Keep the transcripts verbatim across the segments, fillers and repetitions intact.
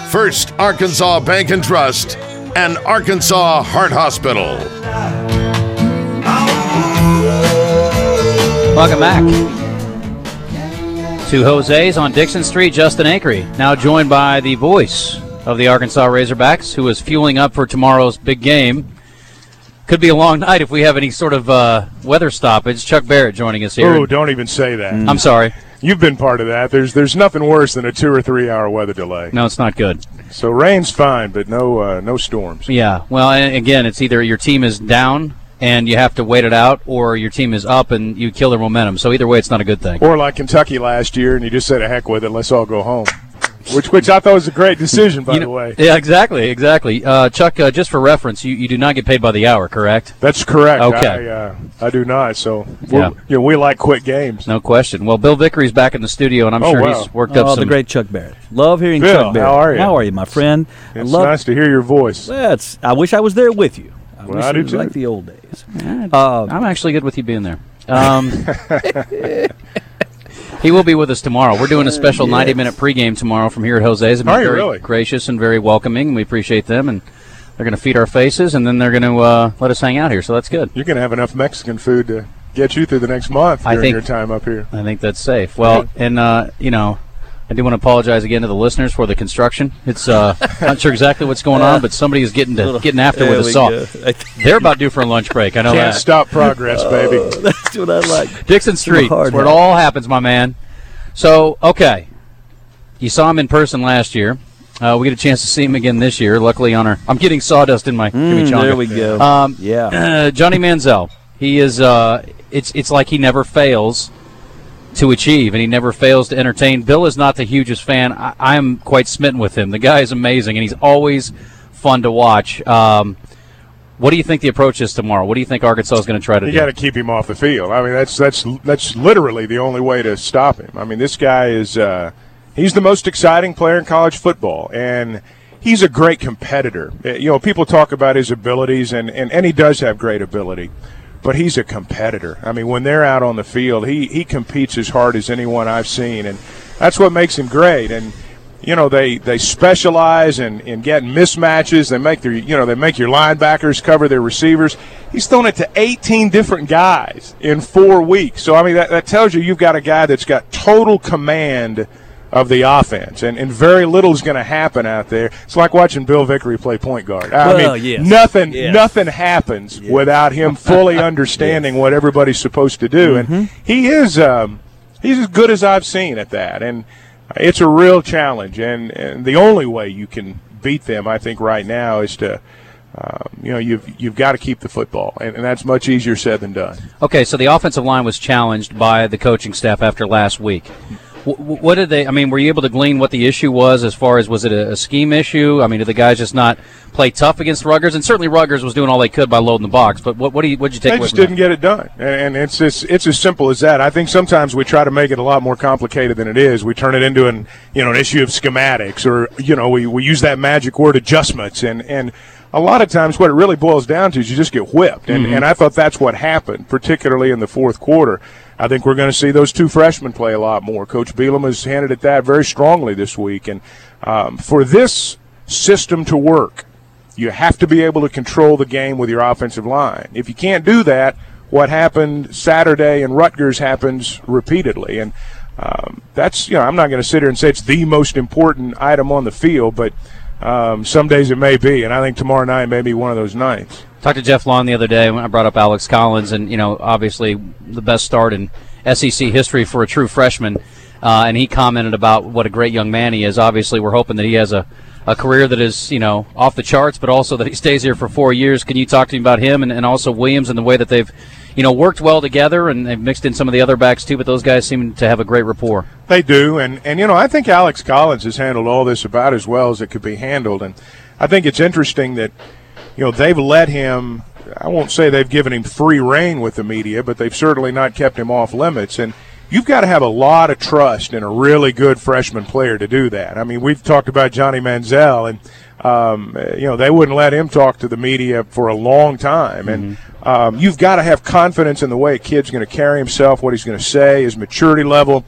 First Arkansas Bank and Trust, and Arkansas Heart Hospital. Welcome back to Jose's on Dixon Street. Justin Acree, now joined by the voice of the Arkansas Razorbacks, who is fueling up for tomorrow's big game. Could be a long night if we have any sort of uh, weather stoppage. Chuck Barrett joining us here. Oh, don't even say that. I'm sorry. You've been part of that. There's there's nothing worse than a two or three hour weather delay. No, it's not good. So rain's fine, but no uh, no storms. Yeah. Well, and again, it's either your team is down and you have to wait it out, or your team is up and you kill their momentum. So either way, it's not a good thing. Or like Kentucky last year, and you just said, "A heck with it, let's all go home." Which, which I thought was a great decision, by you know, the way. Yeah, exactly, exactly. Uh, Chuck, uh, just for reference, you, you do not get paid by the hour, correct? That's correct. Okay. I, uh, I do not. So yeah. you know, we like quick games. No question. Well, Bill Vickery's back in the studio, and I'm oh, sure wow. he's worked oh, up some. the great Chuck Barrett. Love hearing Bill, Chuck Barrett. how are you? How are you, my friend? It's love, nice to hear your voice. Well, it's, I wish I was there with you. I Well, wish I it do was too. like the old days. Yeah, Uh, I'm actually good with you being there. Um, he will be with us tomorrow. We're doing a special Yes. ninety-minute pregame tomorrow from here at Jose's. They've been Are you very really? gracious and very welcoming. We appreciate them, and they're going to feed our faces, and then they're going to uh, let us hang out here, so that's good. You're going to have enough Mexican food to get you through the next month I during think- your time up here. I think that's safe. Well, and, uh, you know, I do want to apologize again to the listeners for the construction. It's uh, not sure exactly what's going on, but somebody is getting to getting after There with a we saw. go. They're about due for a lunch break. I know Can't that. stop progress, baby. That's what I like. Dixon Street. hard That's where it hat. all happens, my man. So, okay. You saw him in person last year. Uh, we get a chance to see him again this year. Luckily, on our, I'm getting sawdust in my Mm, chimichanga. there we go. Um, yeah. uh, Johnny Manziel. He is. Uh, it's it's like he never fails to achieve, and he never fails to entertain. Bill is not the hugest fan. I, I am quite smitten with him. The guy is amazing, and he's always fun to watch. Um, what do you think the approach is tomorrow? What do you think Arkansas is going to try to You do? got to keep him off the field. I mean, that's that's that's literally the only way to stop him. I mean, this guy is uh, he's the most exciting player in college football, and he's a great competitor. You know, people talk about his abilities, and, and, and he does have great ability, but he's a competitor. I mean, when they're out on the field, he, he competes as hard as anyone I've seen, and that's what makes him great. And you know, they, they specialize in, in getting mismatches. They make their you know they make your linebackers cover their receivers. He's thrown it to eighteen different guys in four weeks. So I mean that, that tells you you've got a guy that's got total command of the offense, and, and very little is going to happen out there. It's like watching Bill Vickery play point guard. I Well, mean, yes. nothing Yes. nothing happens Yes. without him fully understanding what everybody's supposed to do, Mm-hmm. and he is um, he's as good as I've seen at that, and it's a real challenge. And, and the only way you can beat them, I think, right now is to Um, you know, you've you've got to keep the football, and, and that's much easier said than done. Okay, so the offensive line was challenged by the coaching staff after last week. W- what did they? I mean, were you able to glean what the issue was? As far as was it a, a scheme issue? I mean, did the guys just not play tough against Rutgers? And certainly Rutgers was doing all they could by loading the box. But what what do you what did you take They away just from didn't that? get it done, and it's just, it's as simple as that. I think sometimes we try to make it a lot more complicated than it is. We turn it into an you know an issue of schematics, or you know we, we use that magic word adjustments, and and. A lot of times what it really boils down to is you just get whipped, and, Mm-hmm. and I thought that's what happened, particularly in the fourth quarter. I think we're going to see those two freshmen play a lot more. Coach Bielema has handed at that very strongly this week, and um, for this system to work, you have to be able to control the game with your offensive line. If you can't do that, what happened Saturday in Rutgers happens repeatedly, and um, that's, you know, I'm not going to sit here and say it's the most important item on the field, but Um, some days it may be, and I think tomorrow night may be one of those nights. Talked to Jeff Long the other day when I brought up Alex Collins, and you know, obviously the best start in S E C history for a true freshman, uh, and he commented about what a great young man he is. Obviously, we're hoping that he has a, a career that is, you know, off the charts, but also that he stays here for four years. Can you talk to me about him and, and also Williams and the way that they've, you know, worked well together, and they've mixed in some of the other backs too, but those guys seem to have a great rapport. They do, and, and you know, I think Alex Collins has handled all this about as well as it could be handled, and I think it's interesting that, you know, they've let him, I won't say they've given him free rein with the media, but they've certainly not kept him off limits, and you've got to have a lot of trust in a really good freshman player to do that. I mean, we've talked about Johnny Manziel, and um, you know, they wouldn't let him talk to the media for a long time, and Mm-hmm. um, you've got to have confidence in the way a kid's going to carry himself, what he's going to say, his maturity level.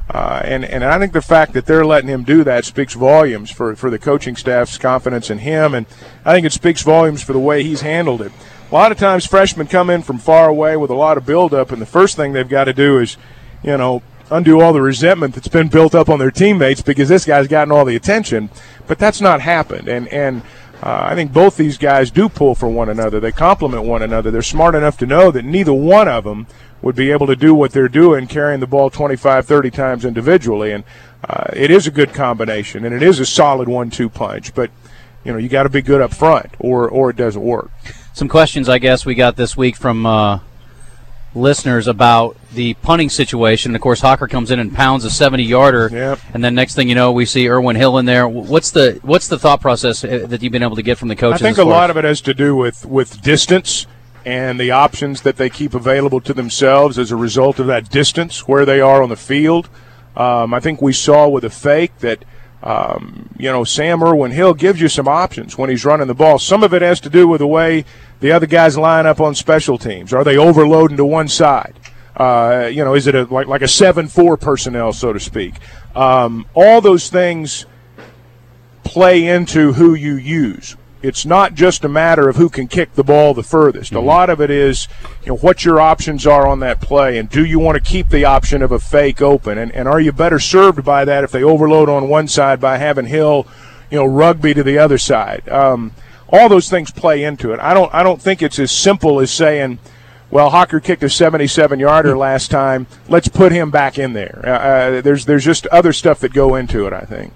Uh, and, and I think the fact that they're letting him do that speaks volumes for, for the coaching staff's confidence in him, and I think it speaks volumes for the way he's handled it. A lot of times freshmen come in from far away with a lot of buildup, and the first thing they've got to do is, you know, undo all the resentment that's been built up on their teammates because this guy's gotten all the attention. But that's not happened, and, and uh, I think both these guys do pull for one another. They complement one another. They're smart enough to know that neither one of them would be able to do what they're doing, carrying the ball twenty-five, thirty times individually. And uh, it is a good combination, and it is a solid one two punch. But, you know, you got to be good up front or, or it doesn't work. Some questions, I guess, we got this week from uh, listeners about the punting situation. Of course, Hocker comes in and pounds a seventy-yarder, yep. and then next thing you know, we see Irwin Hill in there. What's the what's the thought process that you've been able to get from the coaches? I think a lot of it has to do with, with distance and the options that they keep available to themselves as a result of that distance, where they are on the field. Um, I think we saw with a fake that, um, you know, Sam Irwin Hill gives you some options when he's running the ball. Some of it has to do with the way the other guys line up on special teams. Are they overloading to one side? Uh, you know, is it a, like, like a seven four personnel, so to speak? Um, all those things play into who you use. It's not just a matter of who can kick the ball the furthest. Mm-hmm. A lot of it is, you know, what your options are on that play, and do you want to keep the option of a fake open, and, and are you better served by that if they overload on one side by having Hill, you know, rugby to the other side. Um, all those things play into it. I don't, I don't think it's as simple as saying, well, Hocker kicked a seventy-seven-yarder last time, let's put him back in there. Uh, uh, there's, there's just other stuff that go into it, I think.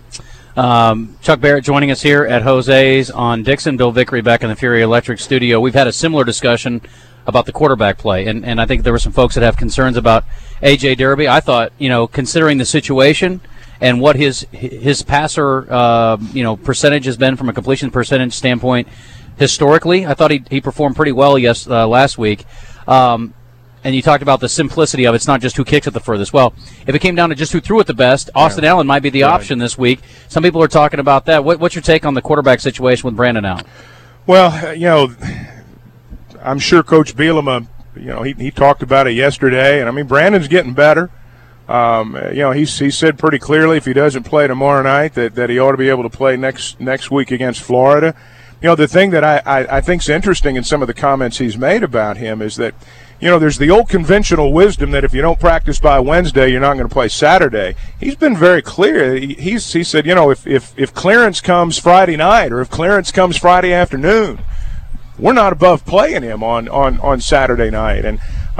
Um, Chuck Barrett joining us here at Jose's on Dixon. Bill Vickery back in the Fury Electric studio. We've had a similar discussion about the quarterback play, and, and I think there were some folks that have concerns about A J Derby. I thought, you know, considering the situation and what his his passer, uh, you know, percentage has been from a completion percentage standpoint historically, I thought he he performed pretty well yes uh, last week. Um, And you talked about the simplicity of it. It's not just who kicks it the furthest. Well, if it came down to just who threw it the best, Austin yeah. Allen might be the right. option this week. Some people are talking about that. What, what's your take on the quarterback situation with Brandon Allen? Well, you know, I'm sure Coach Bielema, you know, he, he talked about it yesterday. And, I mean, Brandon's getting better. Um, you know, he's, he said pretty clearly if he doesn't play tomorrow night that, that he ought to be able to play next next week against Florida. You know, the thing that I, I, I think is interesting in some of the comments he's made about him is that, you know, there's the old conventional wisdom that if you don't practice by Wednesday, you're not going to play Saturday. He's been very clear. He, he's, he said, you know, if, if, if clearance comes Friday night or if clearance comes Friday afternoon, we're not above playing him on, on, on Saturday night. And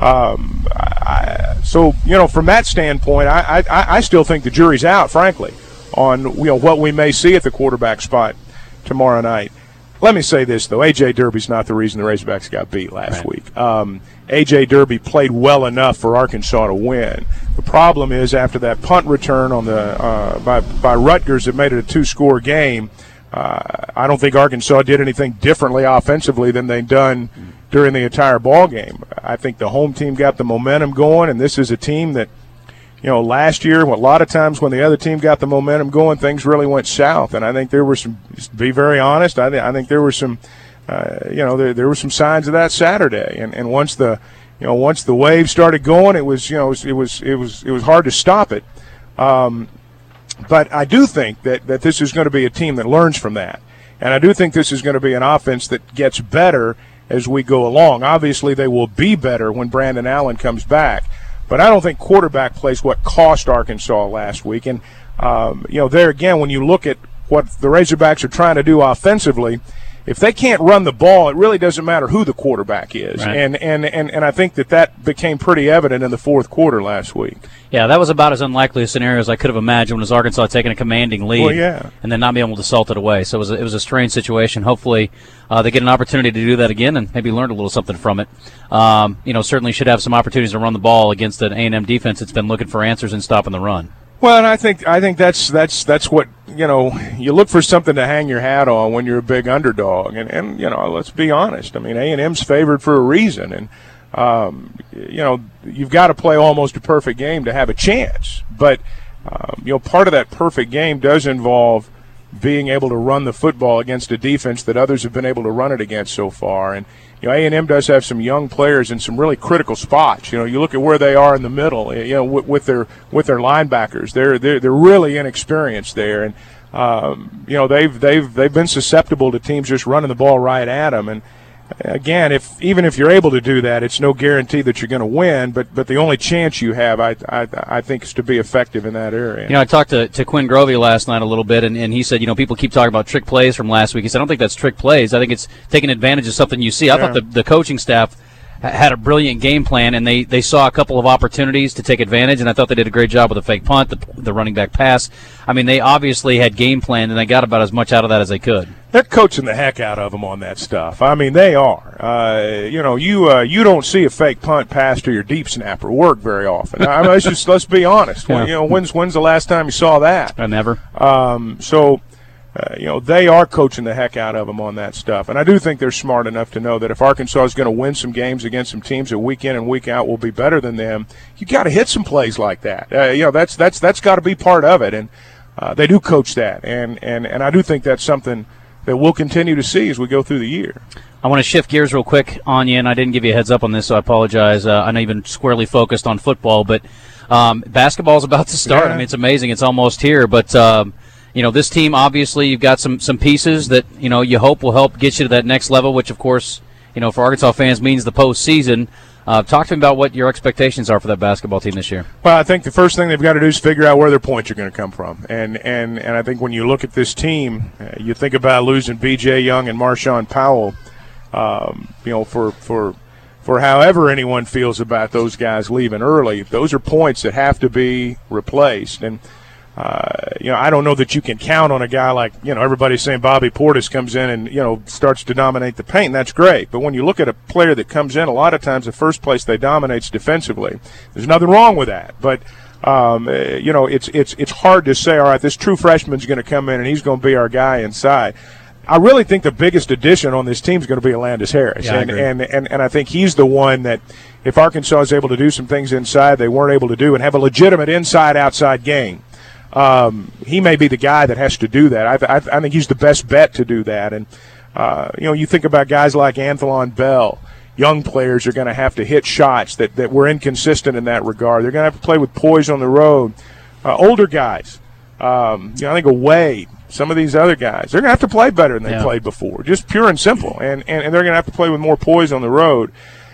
um, I, so, you know, from that standpoint, I, I, I still think the jury's out, frankly, on, you know, what we may see at the quarterback spot tomorrow night. Let me say this, though. A J Derby's not the reason the Razorbacks got beat last right. week. Um, A J Derby played well enough for Arkansas to win. The problem is after that punt return on the uh, by, by Rutgers that made it a two-score game, uh, I don't think Arkansas did anything differently offensively than they'd done during the entire ball game. I think the home team got the momentum going, and this is a team that, you know, last year, a lot of times when the other team got the momentum going, things really went south. And I think there were some, to be very honest, I, th- I think there were some, uh, you know, there, there were some signs of that Saturday. And, and once the, you know, once the wave started going, it was, you know, it was, it was, it was, it was hard to stop it. Um, but I do think that, that this is going to be a team that learns from that. And I do think this is going to be an offense that gets better as we go along. Obviously, they will be better when Brandon Allen comes back. But I don't think quarterback play is what cost Arkansas last week. And, um, you know, there again, when you look at what the Razorbacks are trying to do offensively, if they can't run the ball, it really doesn't matter who the quarterback is. Right. And, and, and, and I think that that became pretty evident in the fourth quarter last week. Yeah, that was about as unlikely a scenario as I could have imagined, was Arkansas taking a commanding lead well, yeah. and then not being able to salt it away. So it was a, it was a strange situation. Hopefully uh, they get an opportunity to do that again and maybe learn a little something from it. Um, you know, certainly should have some opportunities to run the ball against an A and M defense that's been looking for answers and stopping the run. Well, and I think I think that's that's that's what, you know, you look for something to hang your hat on when you're a big underdog, and, and you know, let's be honest. I mean, A and M's favored for a reason, and um, you know, you've got to play almost a perfect game to have a chance. But um, you know, part of that perfect game does involve being able to run the football against a defense that others have been able to run it against so far. And you know, A and M does have some young players in some really critical spots. You know, you look at where they are in the middle. You know, with, with their with their linebackers, they're they're they're really inexperienced there, and um, you know they've they've they've been susceptible to teams just running the ball right at them. And again, if even if you're able to do that, it's no guarantee that you're going to win. But but the only chance you have, I I, I think, is to be effective in that area. You know, I talked to, to Quinn Grovey last night a little bit, and, and he said, you know, people keep talking about trick plays from last week. He said, I don't think that's trick plays. I think it's taking advantage of something you see. I Yeah. thought the, the coaching staff had a brilliant game plan, and they, they saw a couple of opportunities to take advantage, and I thought they did a great job with the fake punt, the, the running back pass. I mean, they obviously had game plan, and they got about as much out of that as they could. They're coaching the heck out of them on that stuff. I mean, they are. Uh, you know, you uh, you don't see a fake punt pass to your deep snapper work very often. I mean, let's just let's be honest. Yeah. When, you know, when's when's the last time you saw that? I never. Um, so, uh, you know, they are coaching the heck out of them on that stuff. And I do think they're smart enough to know that if Arkansas is going to win some games against some teams that week in and week out will be better than them, you got to hit some plays like that. Uh, you know, that's that's that's got to be part of it. And uh, they do coach that. And, and, and I do think that's something that we'll continue to see as we go through the year. I want to shift gears real quick on you, and I didn't give you a heads up on this, so I apologize. Uh, I know you've been squarely focused on football, but um, basketball is about to start. Yeah. I mean, it's amazing. It's almost here. But, um, you know, this team, obviously, you've got some, some pieces that, you know, you hope will help get you to that next level, which, of course, you know, for Arkansas fans means the postseason. Uh, talk to me about what your expectations are for that basketball team this year. Well, I think the first thing they've got to do is figure out where their points are going to come from. And and, and I think when you look at this team, uh, you think about losing B J Young and Marshawn Powell, um, you know, for, for, for however anyone feels about those guys leaving early, those are points that have to be replaced. And, uh, you know, I don't know that you can count on a guy like, you know, everybody's saying Bobby Portis comes in and, you know, starts to dominate the paint, and that's great. But when you look at a player that comes in, a lot of times the first place they dominate's defensively. There's nothing wrong with that. But, um, uh, you know, it's it's it's hard to say, all right, this true freshman's going to come in and he's going to be our guy inside. I really think the biggest addition on this team is going to be Alandis Harris. Yeah, I and, agree. and, and, and I think he's the one that if Arkansas is able to do some things inside they weren't able to do and have a legitimate inside-outside game, Um, he may be the guy that has to do that. I, th- I, th- I think he's the best bet to do that. And, uh, you know, you think about guys like Anthelon Bell. Young players are going to have to hit shots that, that were inconsistent in that regard. They're going to have to play with poise on the road. Uh, older guys, um, you know, I think away, some of these other guys, they're going to have to play better than they Yeah. played before, just pure and simple. And, and, and they're going to have to play with more poise on the road.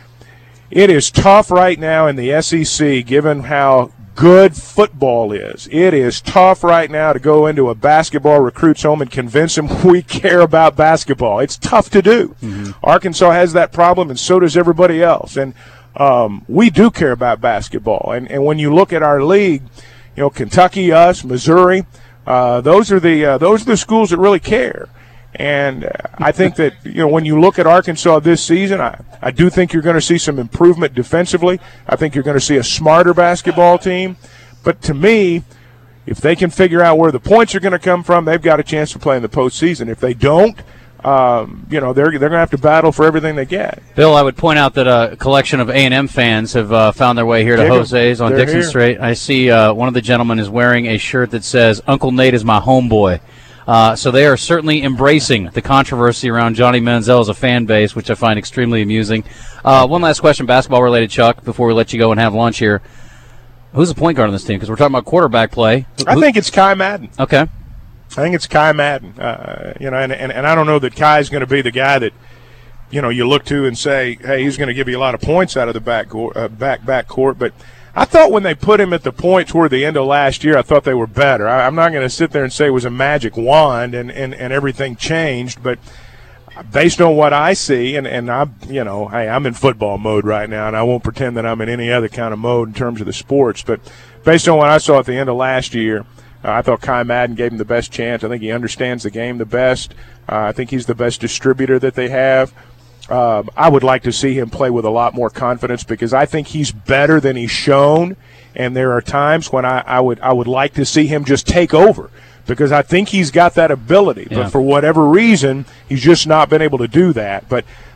It is tough right now in the S E C, given how good football is. It is tough right now to go into a basketball recruit's home and convince them we care about basketball. It's tough to do. Mm-hmm. Arkansas has that problem, and so does everybody else. And um, we do care about basketball. And, and when you look at our league, you know, Kentucky, us, Missouri, uh, those are the uh, those are the schools that really care. And I think that, you know, when you look at Arkansas this season, I, I do think you're going to see some improvement defensively. I think you're going to see a smarter basketball team. But to me, if they can figure out where the points are going to come from, they've got a chance to play in the postseason. If they don't, um, you know, they're they're going to have to battle for everything they get. Bill, I would point out that a collection of A and M fans have uh, found their way here to Dig 'em. Jose's on They're Dixon here. Street. I see uh, one of the gentlemen is wearing a shirt that says, Uncle Nate is my homeboy. Uh, so they are certainly embracing the controversy around Johnny Manziel as a fan base, which I find extremely amusing. Uh, one last question, basketball-related, Chuck, before we let you go and have lunch here. Who's the point guard on this team? Because we're talking about quarterback play. I Who- think it's Kai Madden. Okay. I think it's Kai Madden. Uh, you know, and, and, and I don't know that Kai's going to be the guy that, you know, you look to and say, hey, he's going to give you a lot of points out of the back uh, back back court. But I thought when they put him at the point toward the end of last year, I thought they were better. I, I'm not going to sit there and say it was a magic wand and, and, and everything changed, but based on what I see, and, and I'm, you know, hey, I'm in football mode right now, and I won't pretend that I'm in any other kind of mode in terms of the sports, but based on what I saw at the end of last year, uh, I thought Kai Madden gave him the best chance. I think he understands the game the best. Uh, I think he's the best distributor that they have. Um, I would like to see him play with a lot more confidence because I think he's better than he's shown, and there are times when I, I would I would like to see him just take over because I think he's got that ability. Yeah. But for whatever reason, he's just not been able to do that. But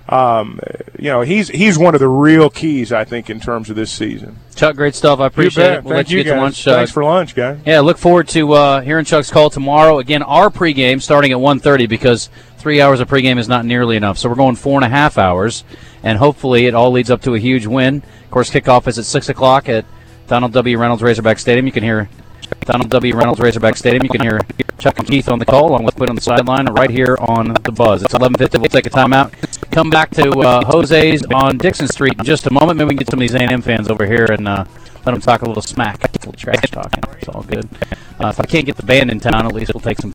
Um, you know, he's he's one of the real keys, I think, in terms of this season. Chuck, great stuff. I appreciate it. We'll Thank let you, you get guys. to lunch. Thanks uh, for lunch, guys. Yeah, look forward to uh, hearing Chuck's call tomorrow. Again, our pregame starting at one thirty because three hours of pregame is not nearly enough. So we're going four and a half hours, and hopefully it all leads up to a huge win. Of course, kickoff is at six o'clock at Donald W. Reynolds Razorback Stadium. You can hear Donald W. Reynolds Razorback Stadium. You can hear Chuck and Keith on the call, along with Quinn on the sideline, right here on The Buzz. It's eleven fifty. We'll take a timeout. Come back to uh, Jose's on Dixon Street in just a moment. Maybe we can get some of these A and M fans over here and uh, let them talk a little smack, a little trash talking. It's all good. Uh, if I can't get the band in town, at least we'll take some